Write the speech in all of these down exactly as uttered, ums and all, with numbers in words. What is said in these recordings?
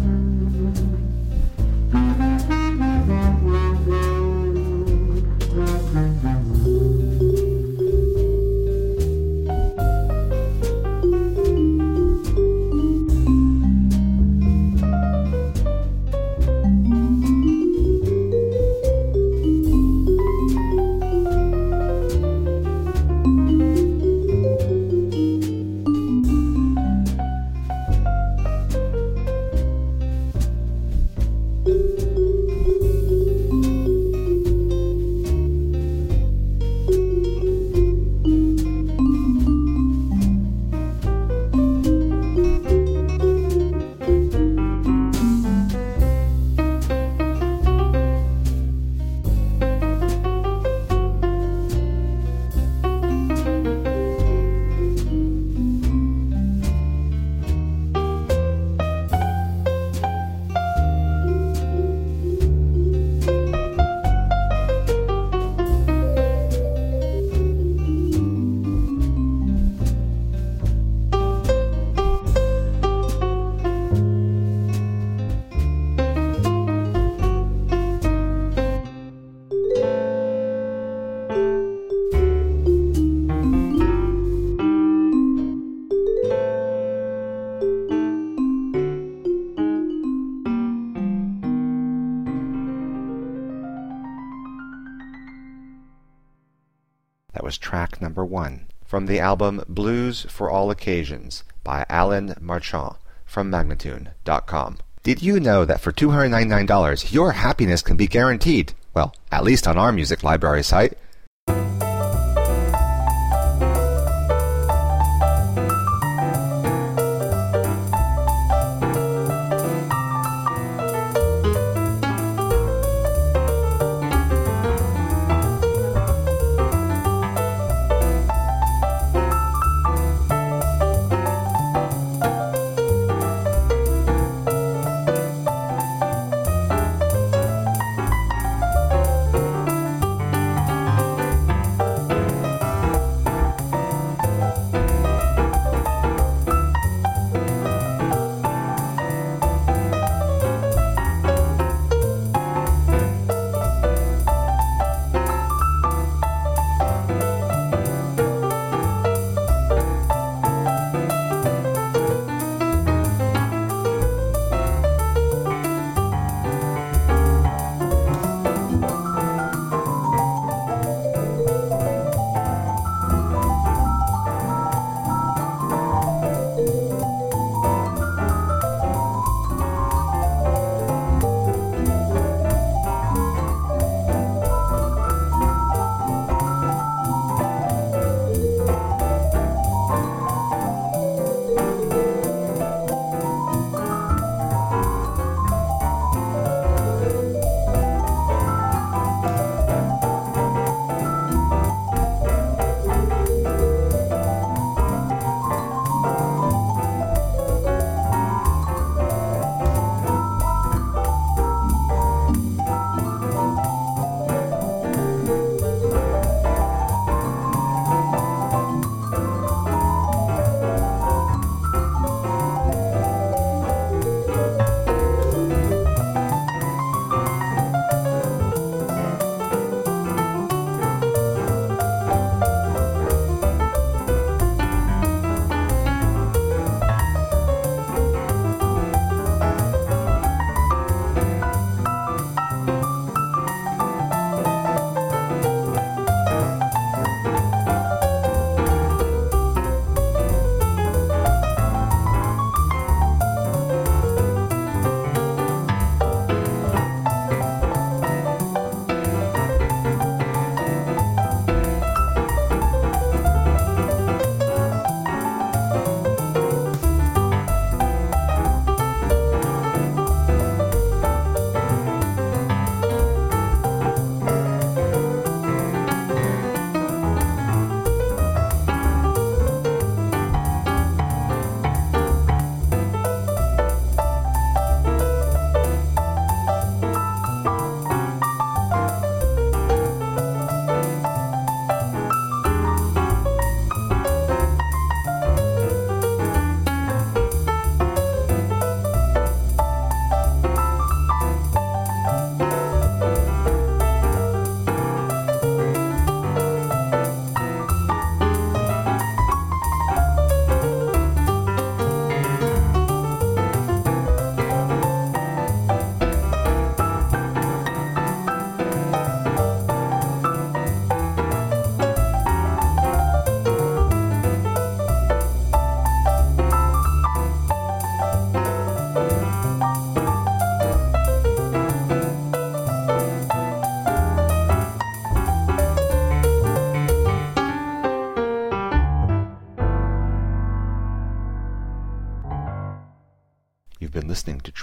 That was track number one from the album Blues for All Occasions by Alan Marchand from Magnatune dot com. Did you know that for two hundred ninety-nine dollars your happiness can be guaranteed? Well, at least on our music library site.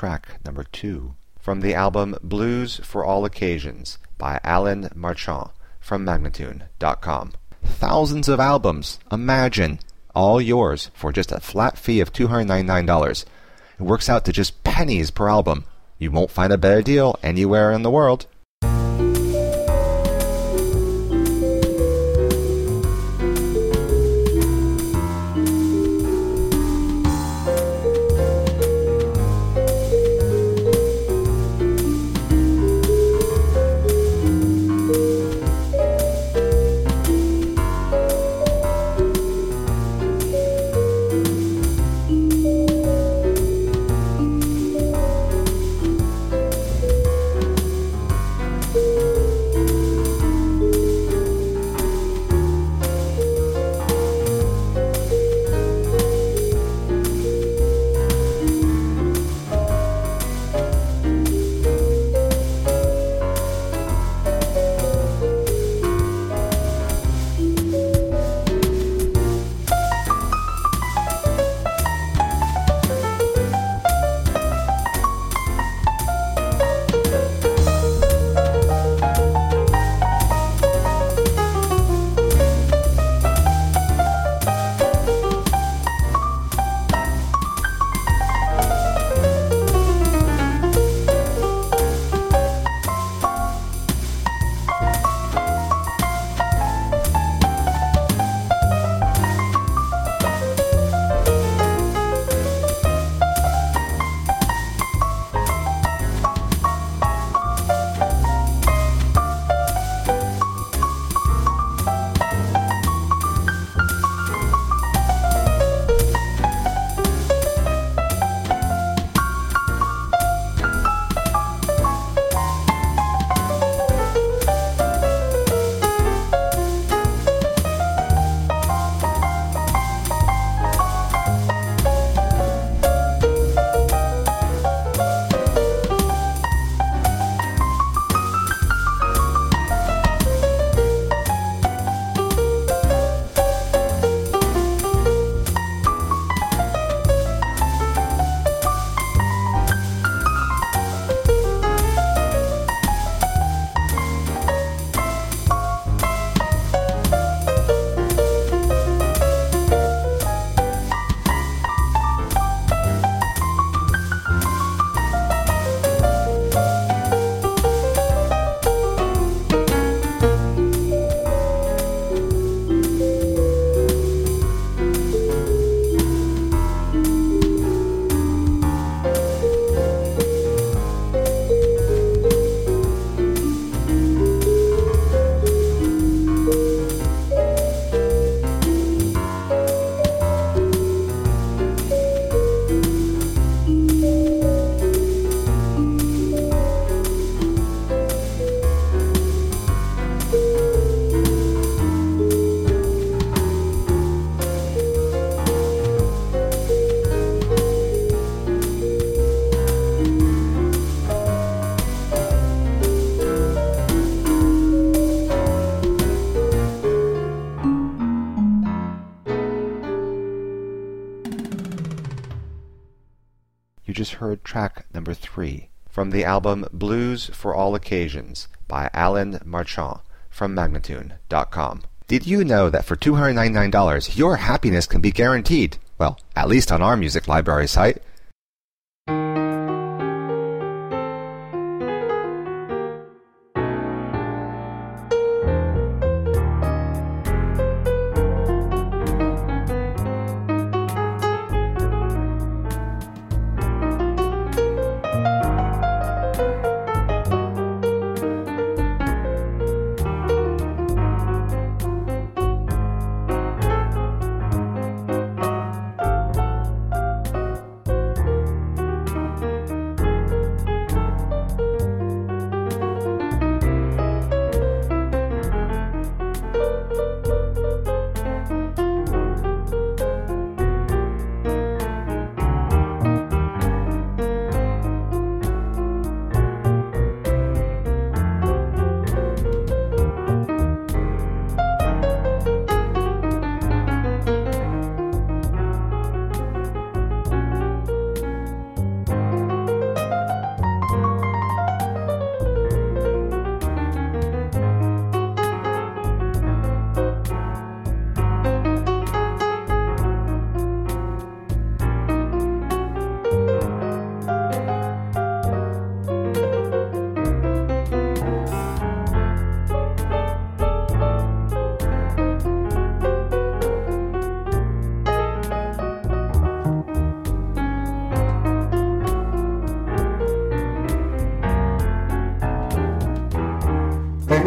track number two from the album Blues for All Occasions by Alan Marchand from Magnatune dot com. Thousands of albums, imagine, all yours for just a flat fee of two hundred ninety-nine dollars. It works out to just pennies per album. You won't find a better deal anywhere in the world. You just heard track number three from the album Blues for All Occasions by Alan Marchand from Magnatune dot com. Did you know that for two hundred ninety-nine dollars your happiness can be guaranteed? Well, at least on our music library site.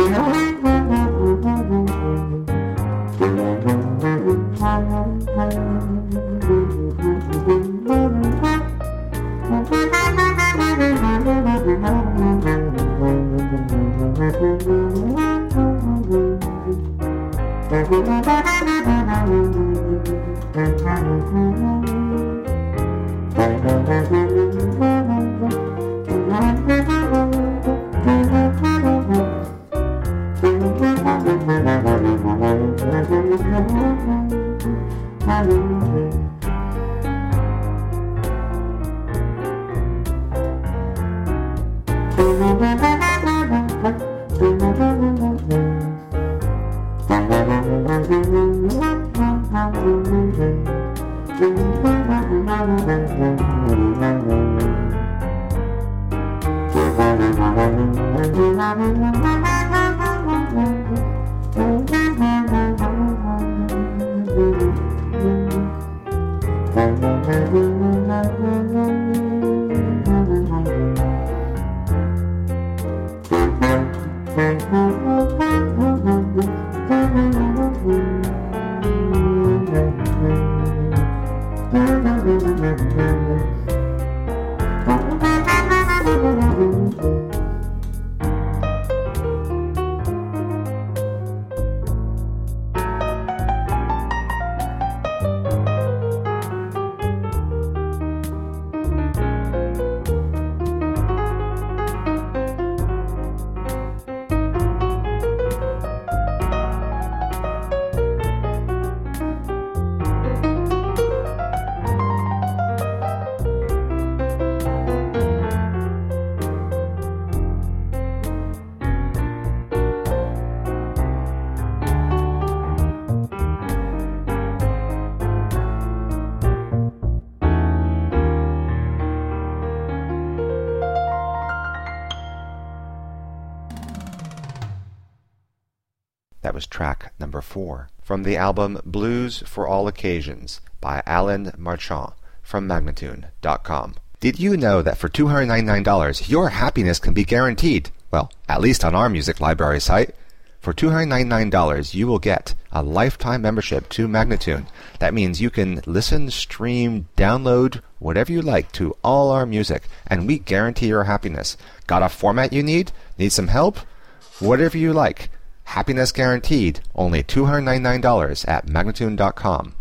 That was track number four from the album Blues for All Occasions by Alan Marchand from Magnatune dot com. Did you know that for two hundred ninety-nine dollars your happiness can be guaranteed? Well, at least on our music library site. For two hundred ninety-nine dollars you will get a lifetime membership to Magnatune. That means you can listen, stream, download, whatever you like to all our music, and we guarantee your happiness. Got a format you need? Need some help? Whatever you like. Happiness guaranteed. Only two hundred ninety-nine dollars at Magnatune dot com.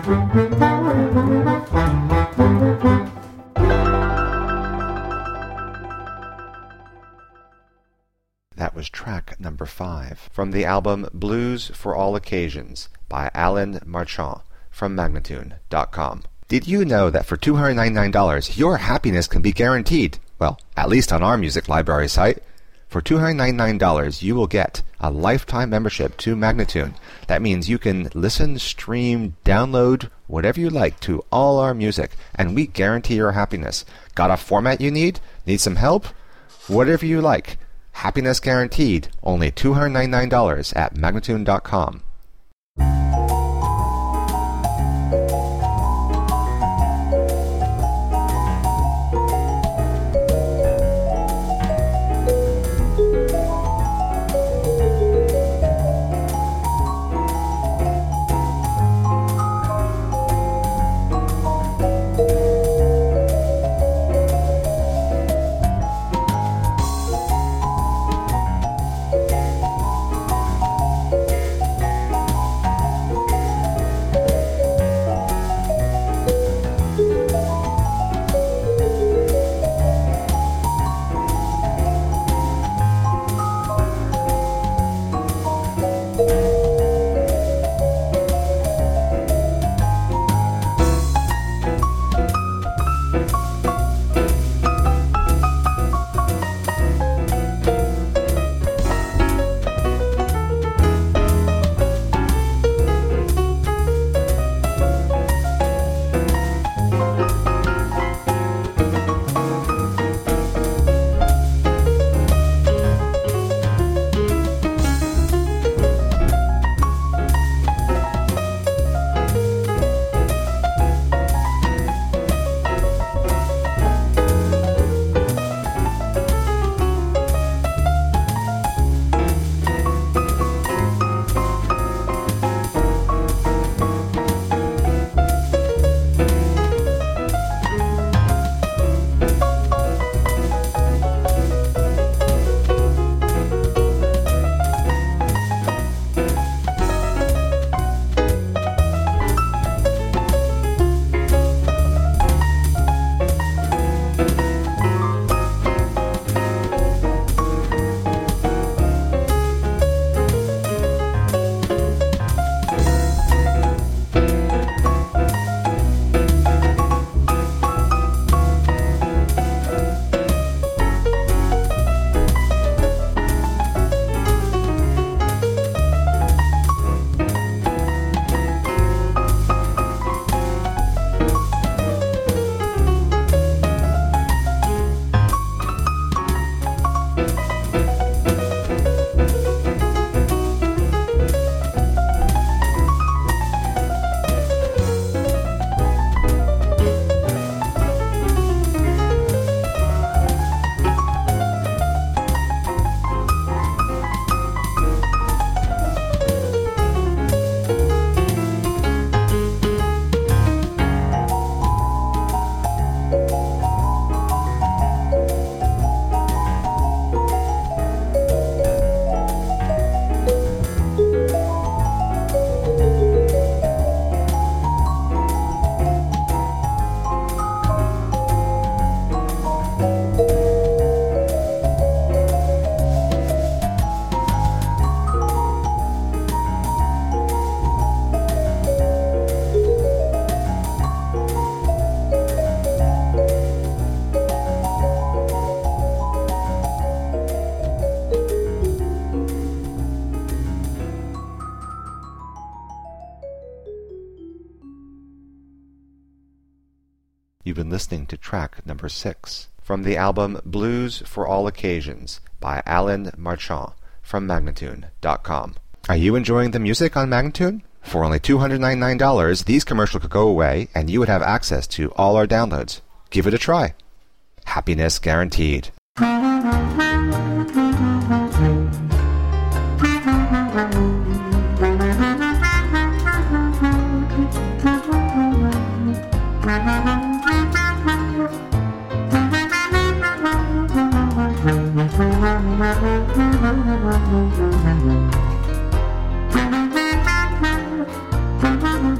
That was track number five from the album Blues for All Occasions by Alan Marchand from Magnatune dot com. Did you know that for two hundred ninety-nine dollars your happiness can be guaranteed? Well, at least on our music library site. For two hundred ninety-nine dollars you will get a lifetime membership to Magnatune. That means you can listen, stream, download, whatever you like to all our music, and we guarantee your happiness. Got a format you need? Need some help? Whatever you like. Happiness guaranteed. Only two hundred ninety-nine dollars at Magnatune dot com. You've been listening to track number six from the album Blues for All Occasions by Alan Marchand from Magnatune dot com. Are you enjoying the music on Magnatune? For only two hundred ninety-nine dollars, these commercials could go away and you would have access to all our downloads. Give it a try. Happiness guaranteed. Thank you.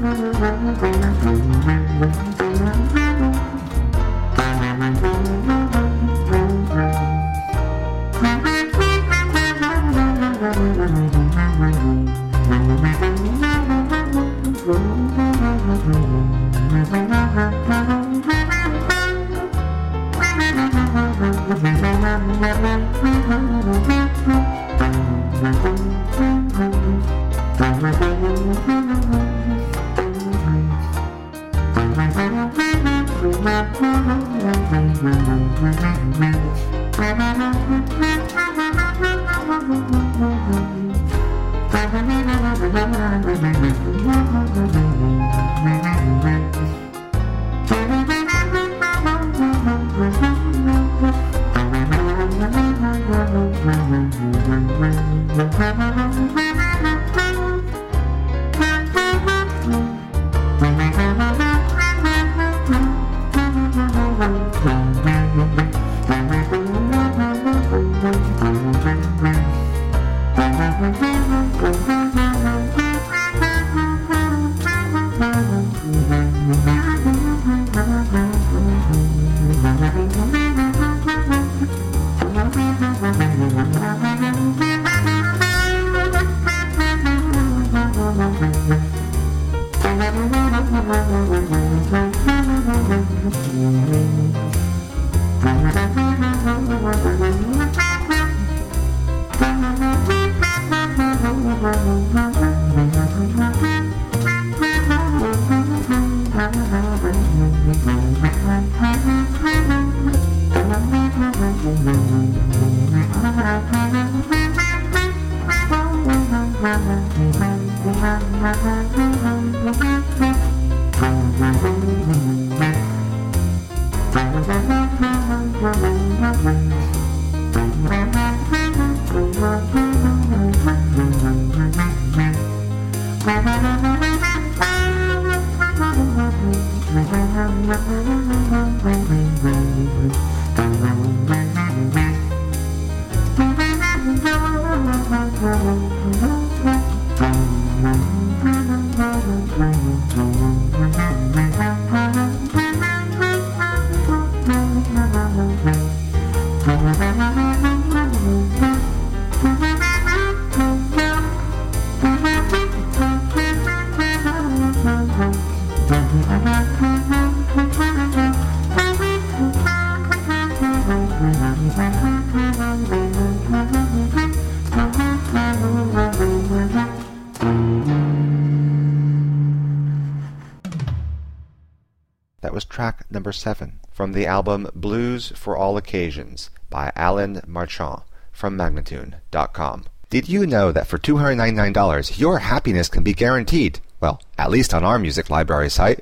That was track number seven from the album Blues for All Occasions by Alan Marchand from Magnatune dot com. Did you know that for two hundred ninety-nine dollars your happiness can be guaranteed? Well, at least on our music library site.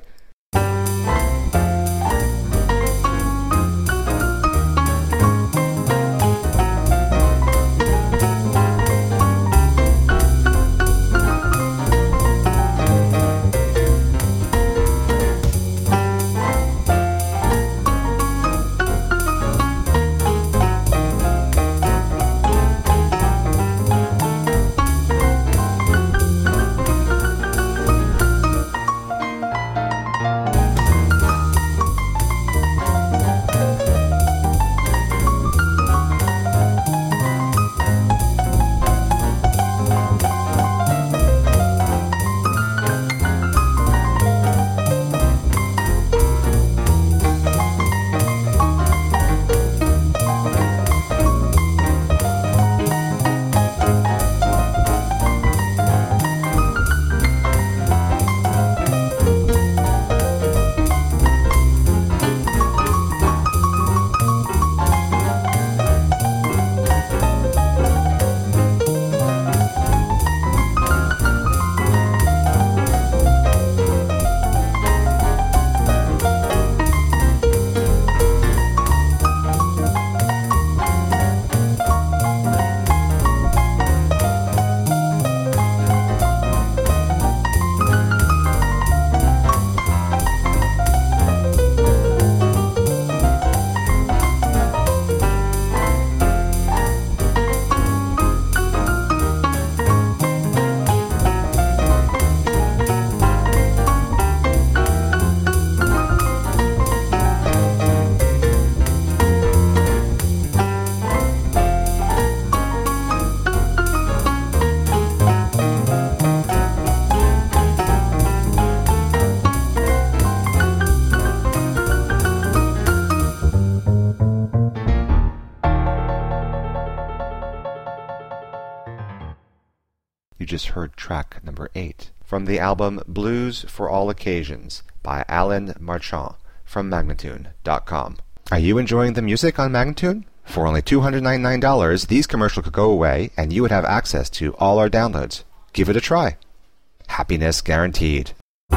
You just heard track number eight from the album Blues for All Occasions by Alan Marchand from Magnatune dot com. Are you enjoying the music on Magnatune? For only two hundred ninety-nine dollars, these commercials could go away and you would have access to all our downloads. Give it a try. Happiness guaranteed.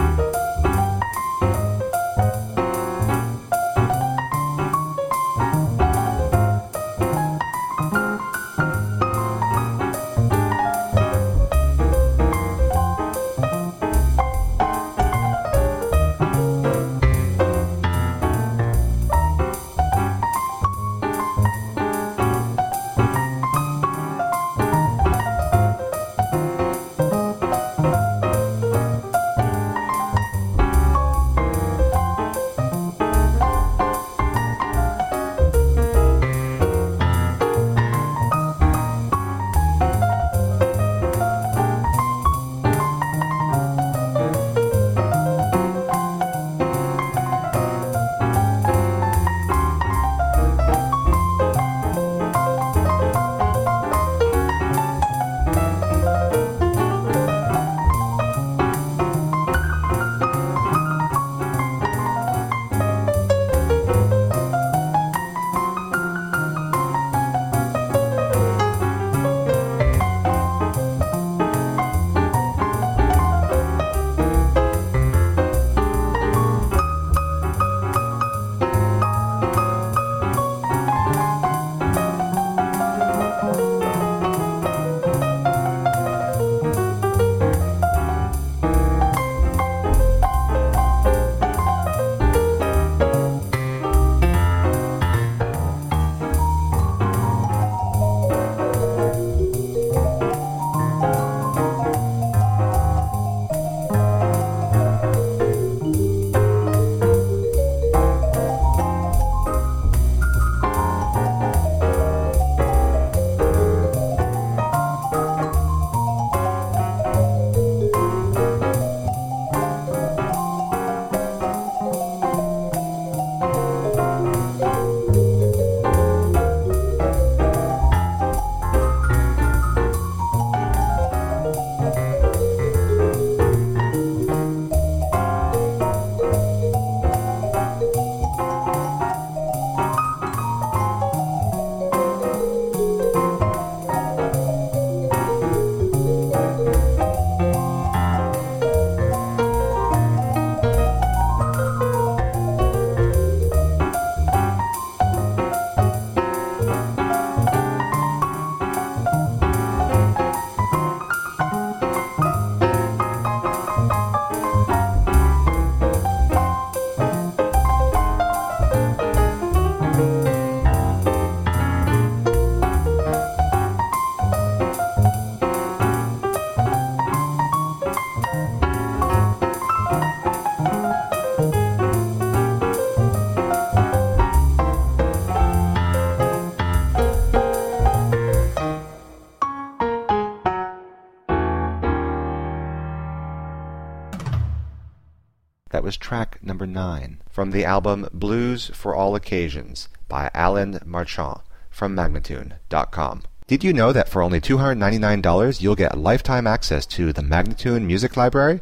That was track number nine from the album Blues for All Occasions by Alan Marchand from Magnatune dot com. Did you know that for only two hundred ninety-nine dollars you'll get lifetime access to the Magnatune Music Library?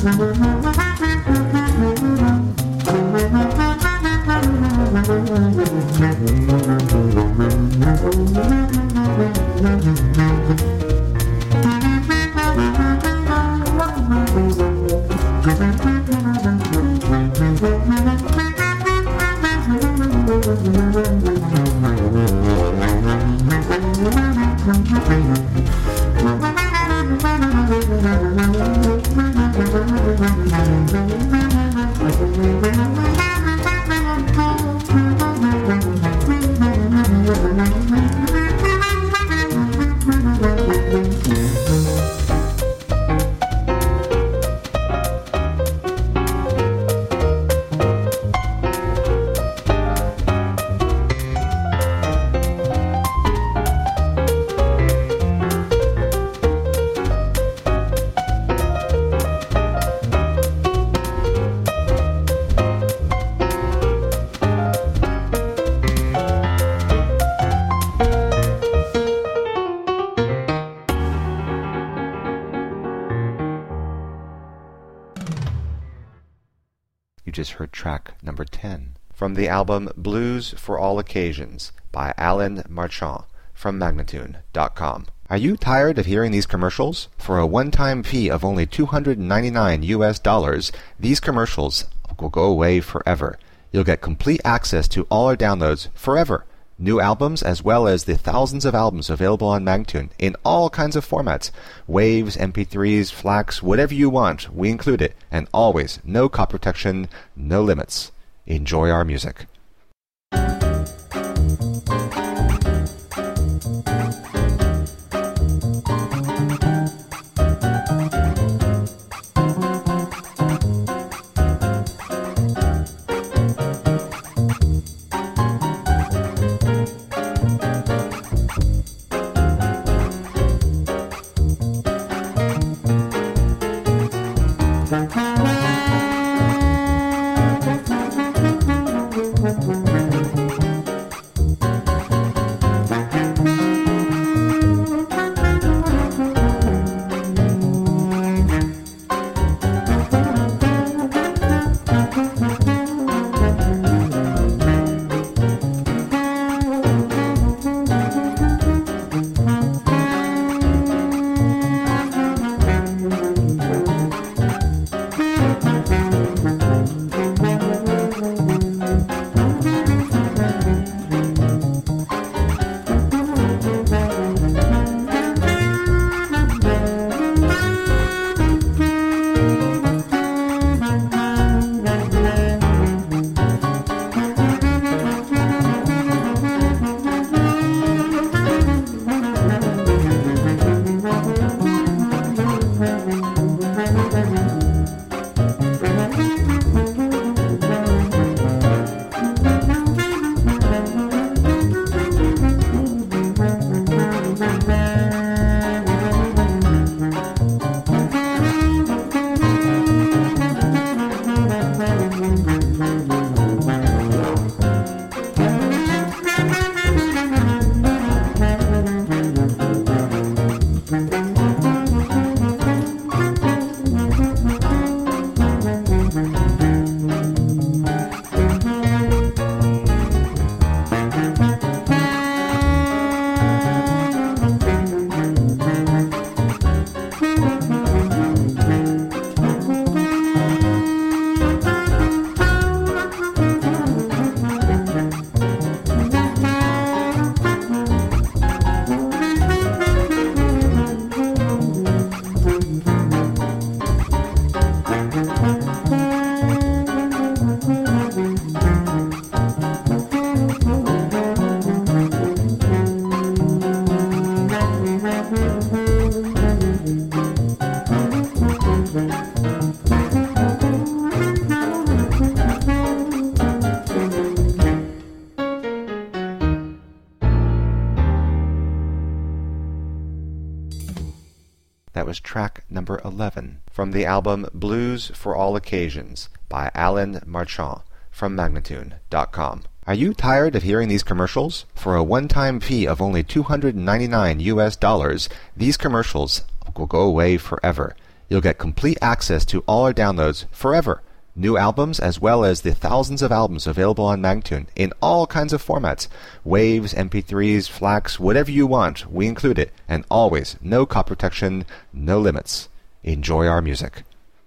You just heard track number ten from the album Blues for All Occasions by Alan Marchand from Magnatune dot com. Are you tired of hearing these commercials? For a one-time fee of only two hundred ninety-nine U S dollars, these commercials will go away forever. You'll get complete access to all our downloads forever. New albums as well as the thousands of albums available on Magnatune in all kinds of formats. Waves, M P threes, FLACs, whatever you want, we include it. And always, no copy protection, no limits. Enjoy our music. That was track number eleven from the album Blues for All Occasions by Alan Marchand from Magnatune dot com. Are you tired of hearing these commercials? For a one-time fee of only two hundred ninety-nine U S dollars, these commercials will go away forever. You'll get complete access to all our downloads forever. New albums as well as the thousands of albums available on Magnatune in all kinds of formats. Waves, M P threes, FLACs, whatever you want, we include it. And always, no copy protection, no limits. Enjoy our music.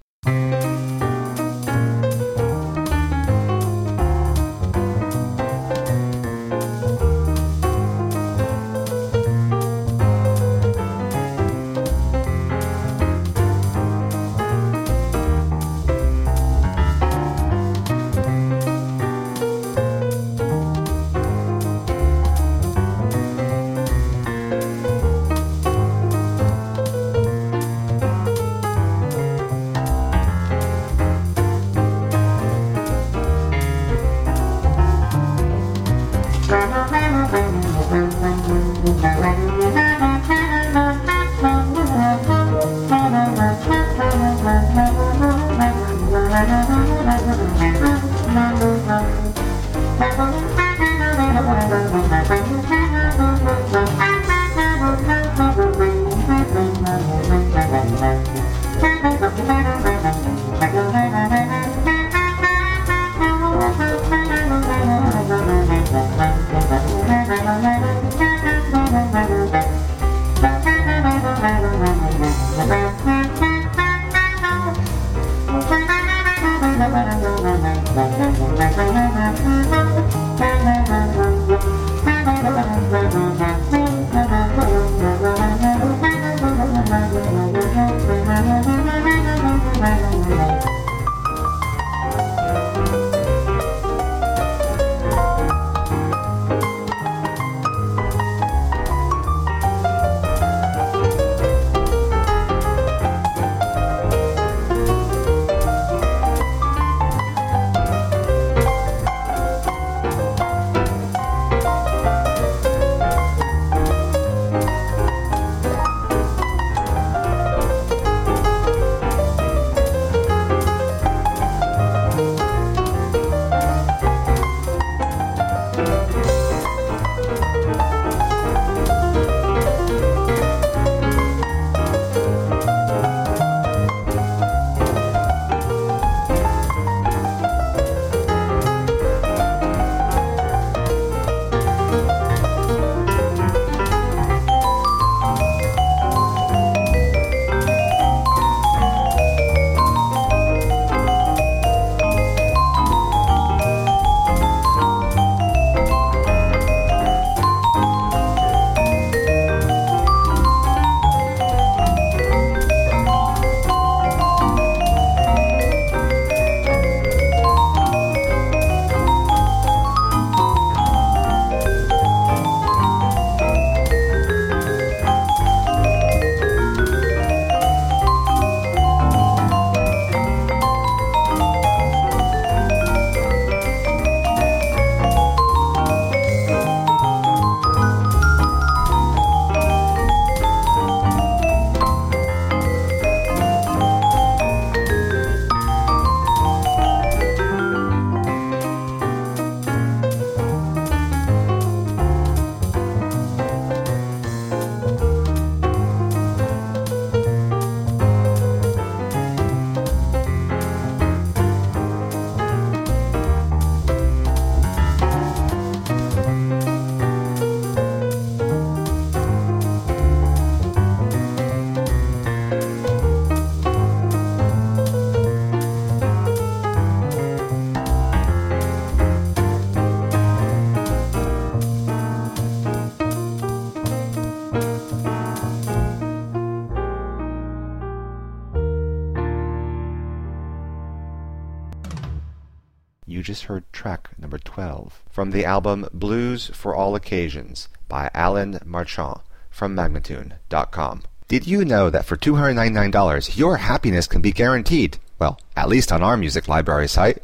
You just heard track number twelve from the album Blues for All Occasions by Alan Marchand from Magnatune dot com. Did you know that for two hundred ninety-nine dollars your happiness can be guaranteed? Well, at least on our music library site.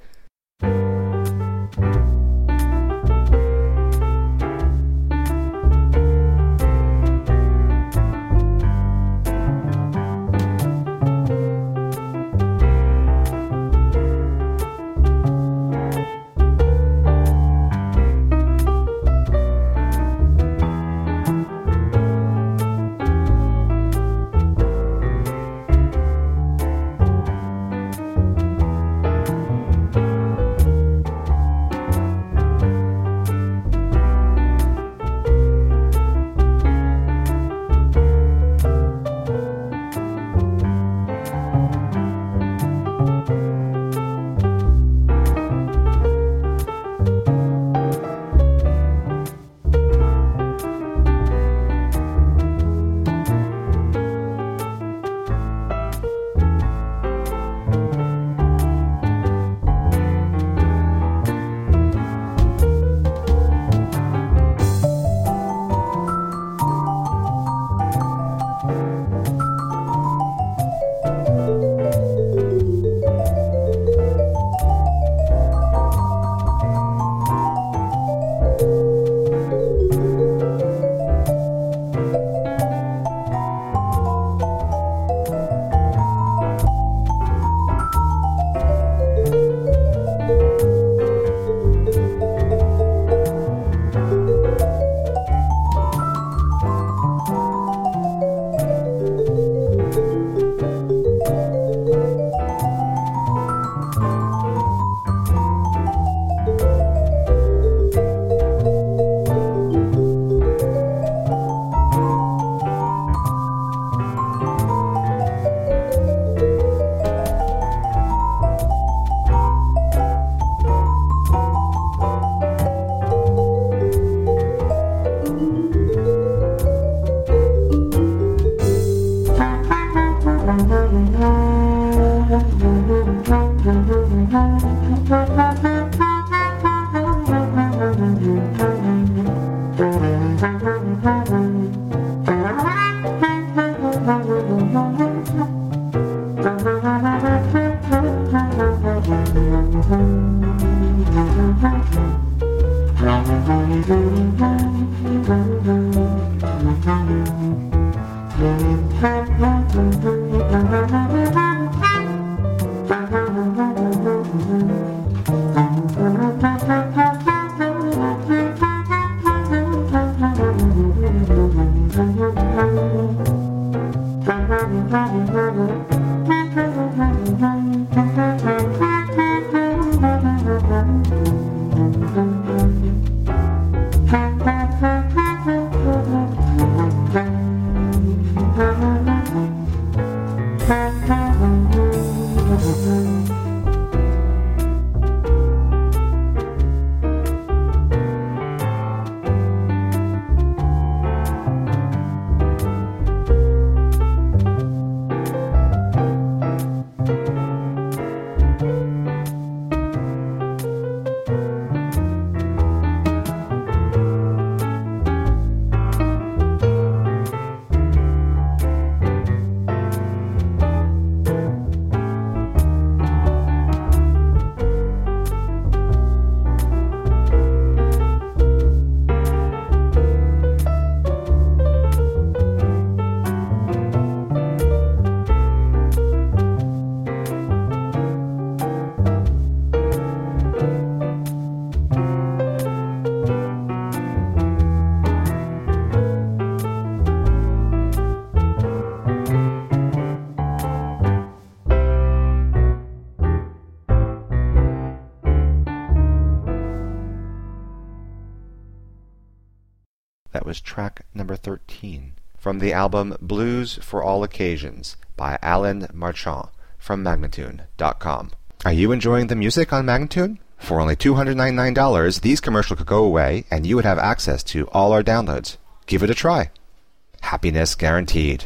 That was track number thirteen from the album Blues for All Occasions by Alan Marchand from Magnatune dot com. Are you enjoying the music on Magnatune? For only two hundred ninety-nine dollars, these commercials could go away and you would have access to all our downloads. Give it a try. Happiness guaranteed.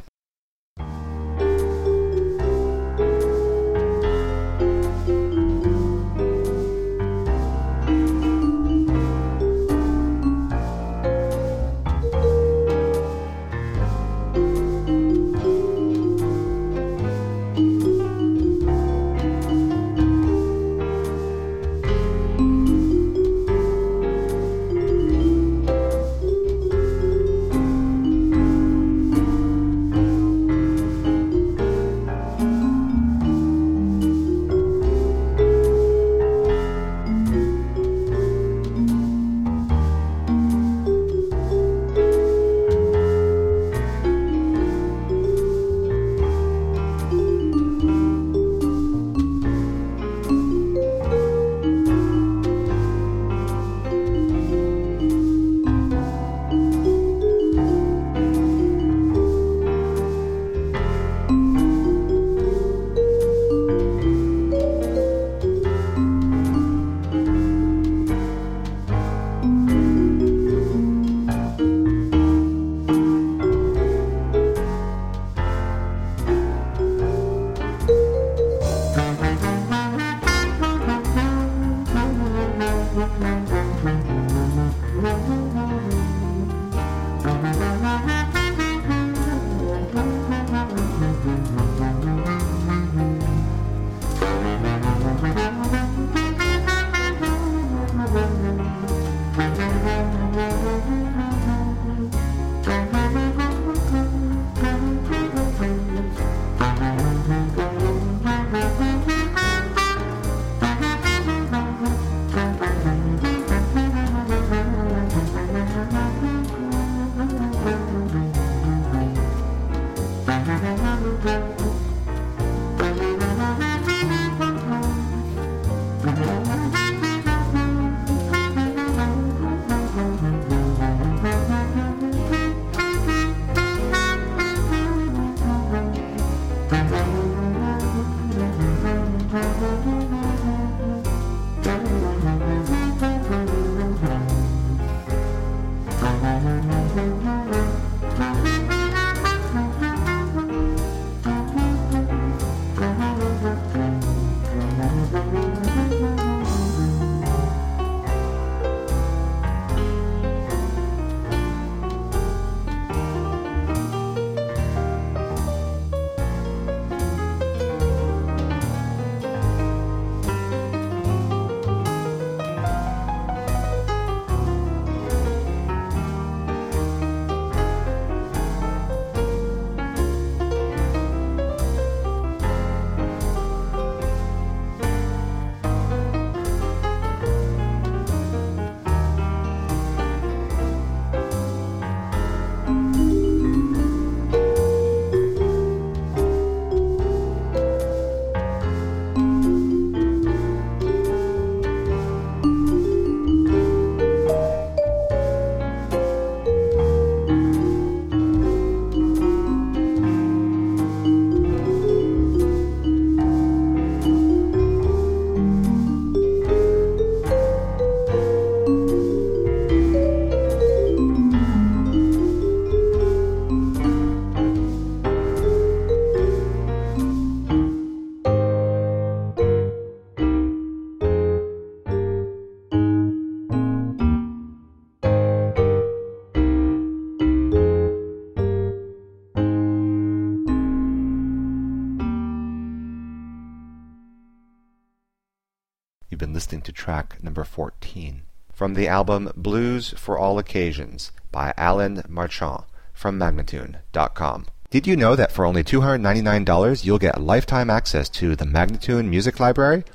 You've been listening to track number fourteen from the album Blues for All Occasions by Alan Marchand from Magnatune dot com. Did you know that for only two hundred ninety-nine dollars you'll get lifetime access to the Magnatune Music Library?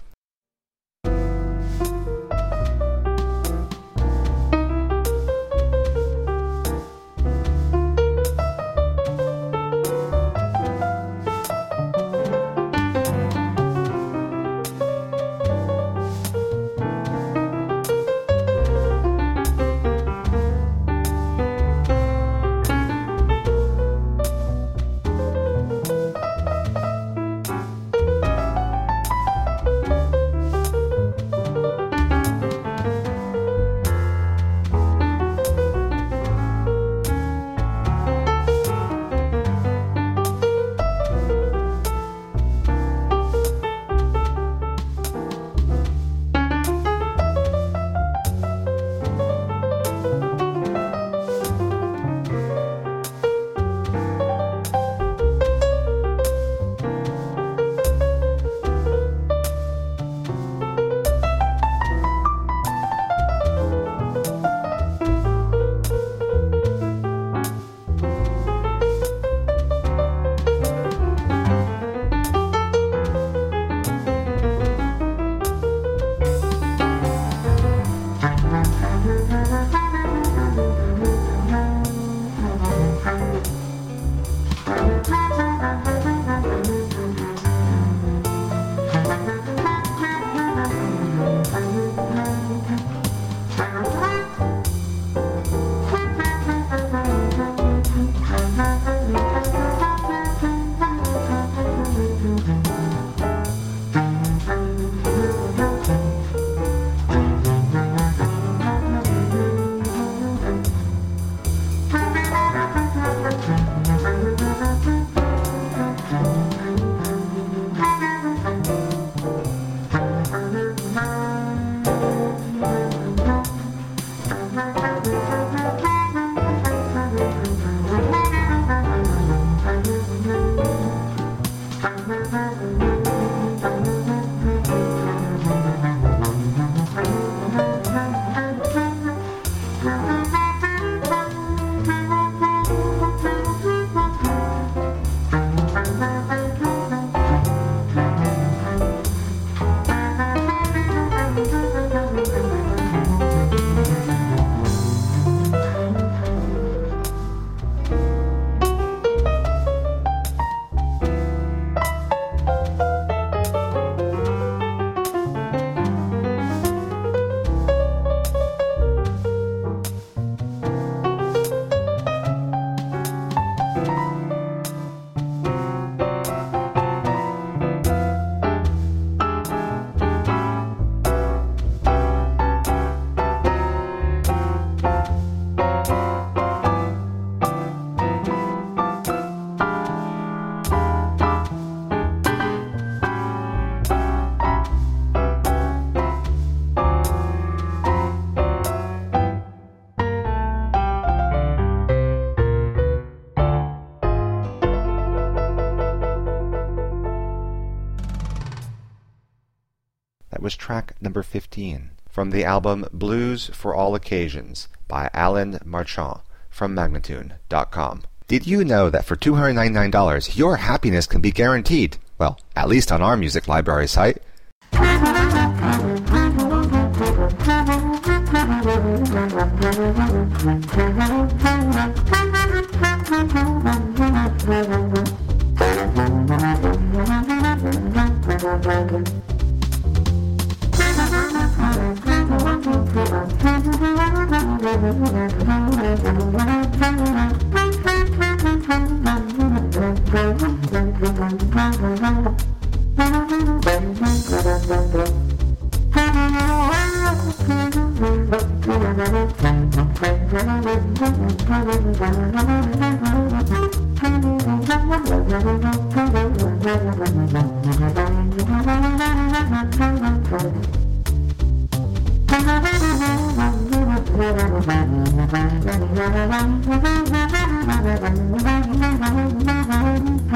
That was track number fifteen from the album Blues for All Occasions by Alan Marchand from Magnatune dot com. Did you know that for two hundred ninety-nine dollars your happiness can be guaranteed? Well, at least on our music library site.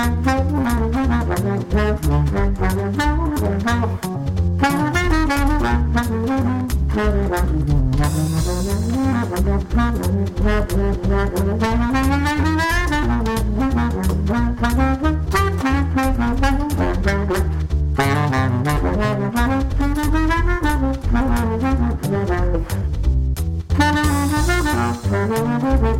Thank you.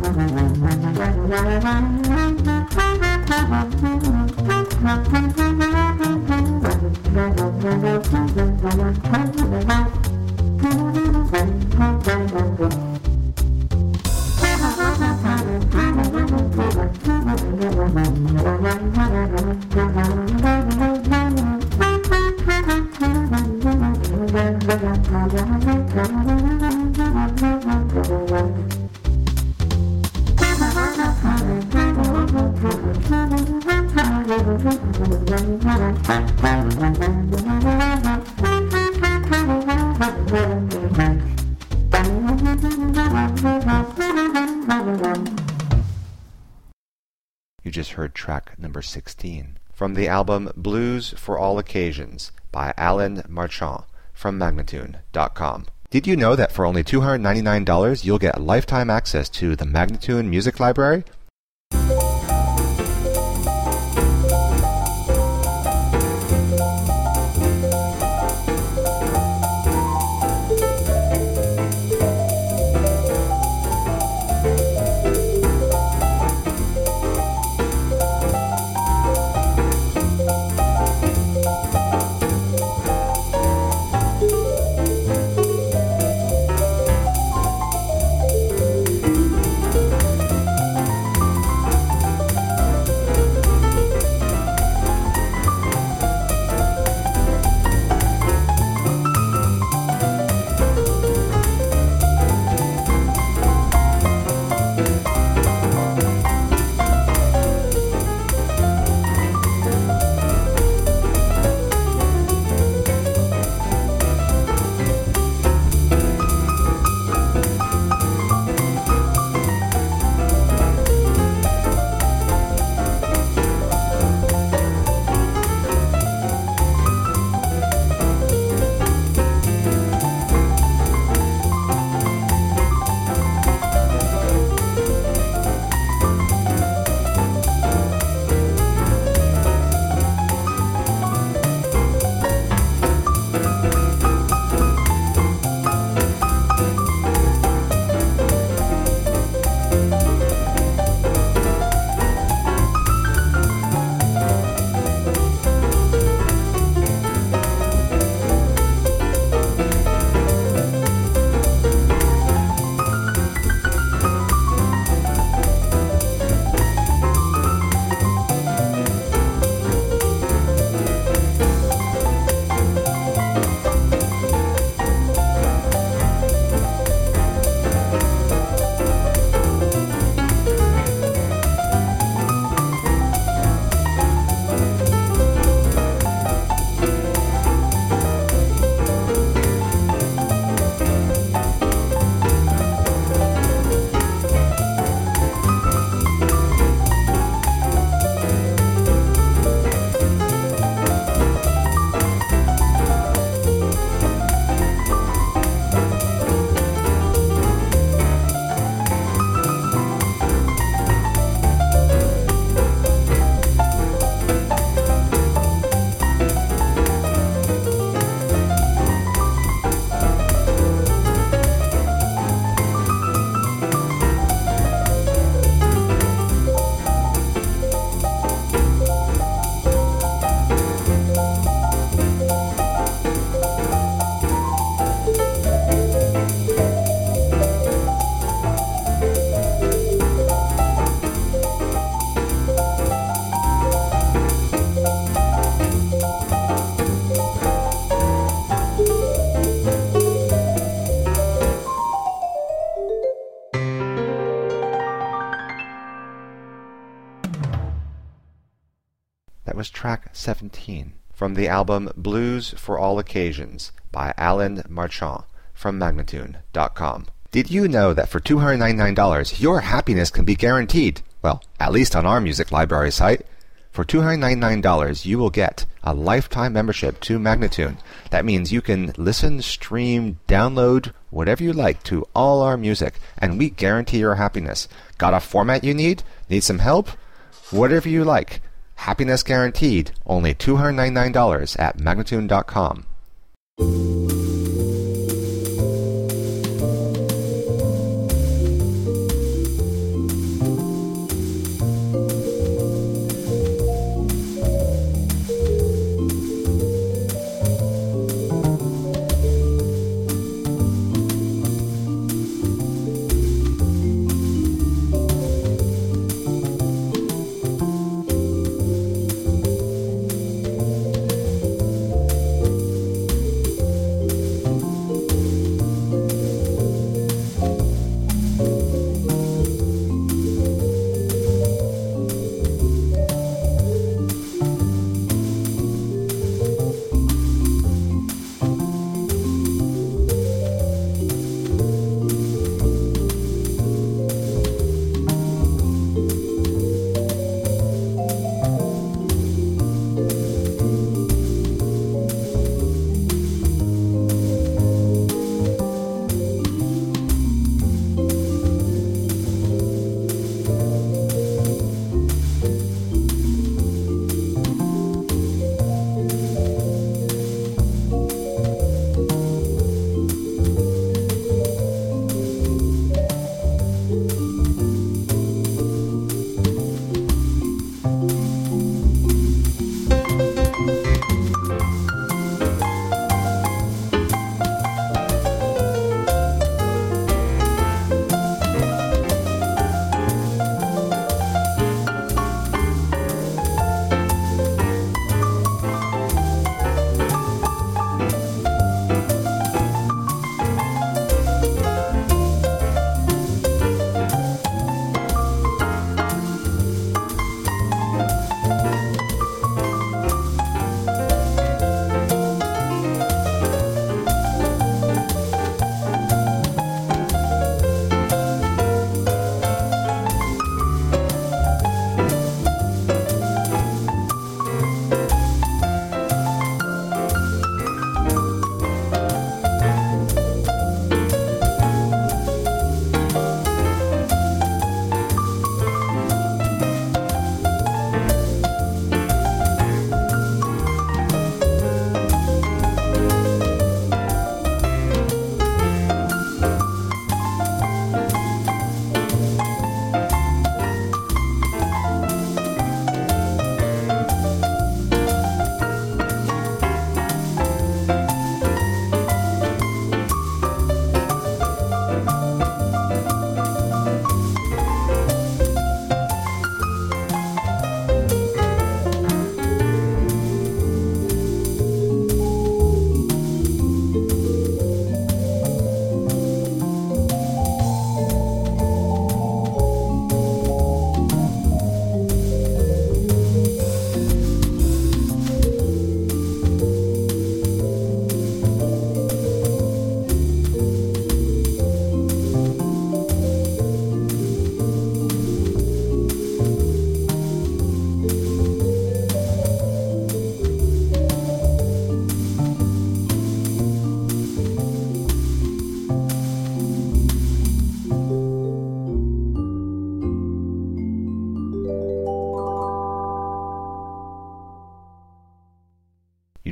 You just heard track number sixteen from the album Blues for All Occasions by Alan Marchand from Magnatune dot com. Did you know that for only two hundred ninety-nine dollars you'll get lifetime access to the Magnatune Music Library? That was track seventeen from the album Blues for All Occasions by Alan Marchand from Magnatune dot com. Did you know that for two hundred ninety-nine dollars your happiness can be guaranteed? Well, at least on our music library site. For two hundred ninety-nine dollars you will get a lifetime membership to Magnatune. That means you can listen, stream, download, whatever you like to all our music, and we guarantee your happiness. Got a format you need? Need some help? Whatever you like. Happiness guaranteed. Only two hundred ninety-nine dollars at Magnatune dot com.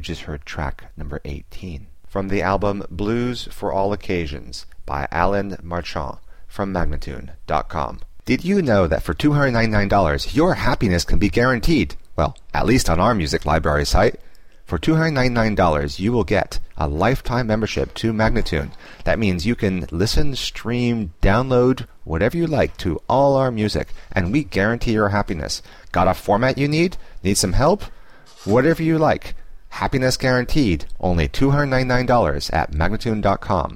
just heard track number eighteen from the album Blues for All Occasions by Alan Marchand from Magnatune dot com. Did you know that for two hundred ninety-nine dollars your happiness can be guaranteed? Well, at least on our music library site. For two hundred ninety-nine dollars you will get a lifetime membership to Magnatune. That means you can listen, stream, download, whatever you like to all our music, and we guarantee your happiness. Got a format you need? Need some help? Whatever you like. Happiness guaranteed. Only two hundred ninety-nine dollars at Magnatune dot com.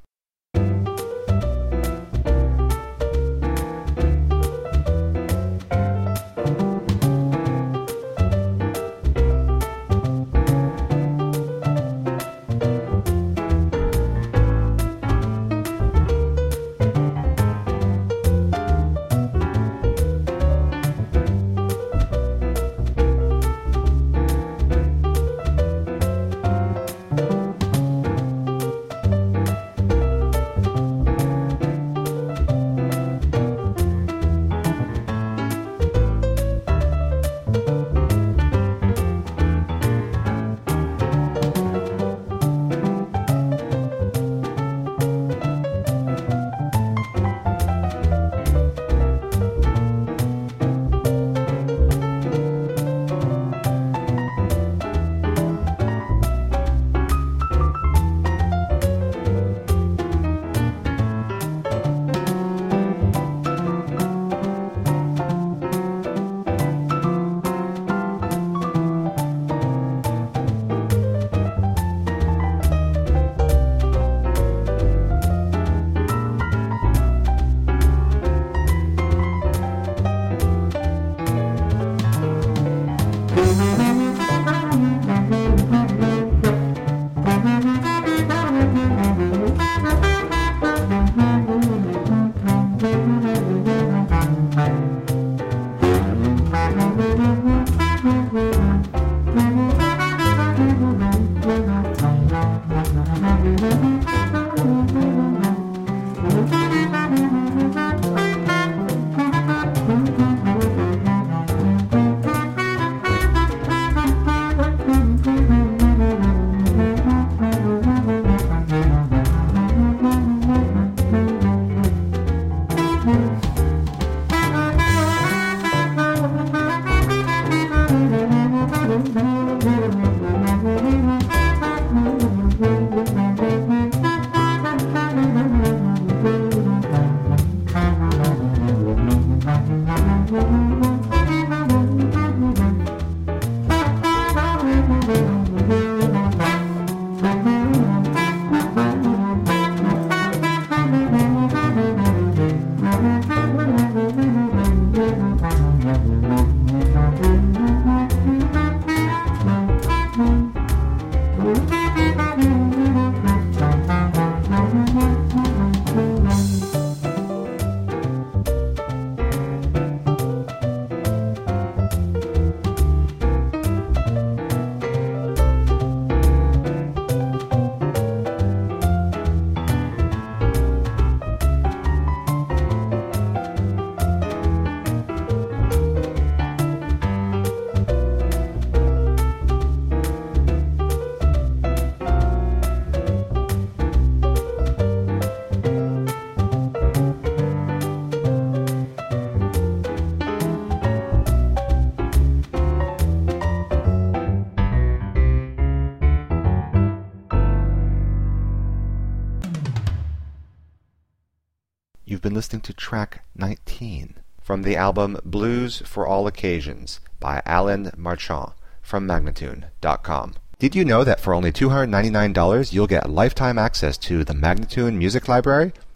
You've been listening to track nineteen from the album Blues for All Occasions by Alan Marchand from Magnatune dot com. Did you know that for only two hundred ninety-nine dollars you'll get lifetime access to the Magnatune Music Library?